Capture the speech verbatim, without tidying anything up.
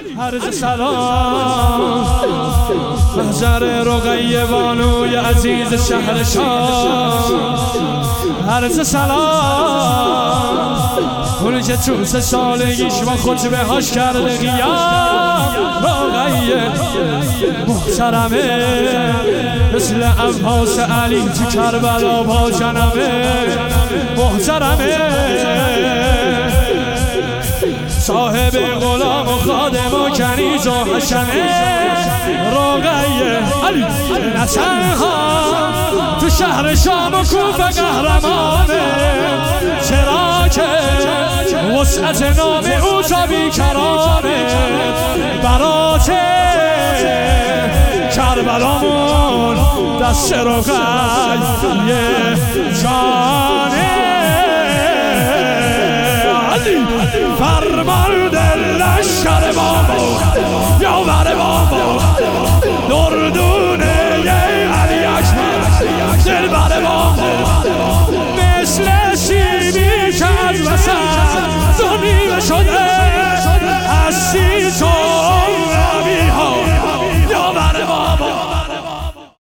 عرض سلام محضر رقیه بانوی عزیز شهر شام. عرض سلام اونی که تو سه سالگیش با خطبه هاش کرده قیام. رقیه محترمه مثل عباس علی تو کربلا با جنمه. محترمه صاحب غلام و خادم و کنیز و حشمه. رقیه علی نه تنها تو شهر شام و کوفه قهرمانه، چرا که وسعت نام او تا بیکرانه. برات کربلامون دست رقیه جانه. فرمانده لشکر بابا یاور بابا دردونه علی اکبر دلبر بابا مثل سیبی که از وسط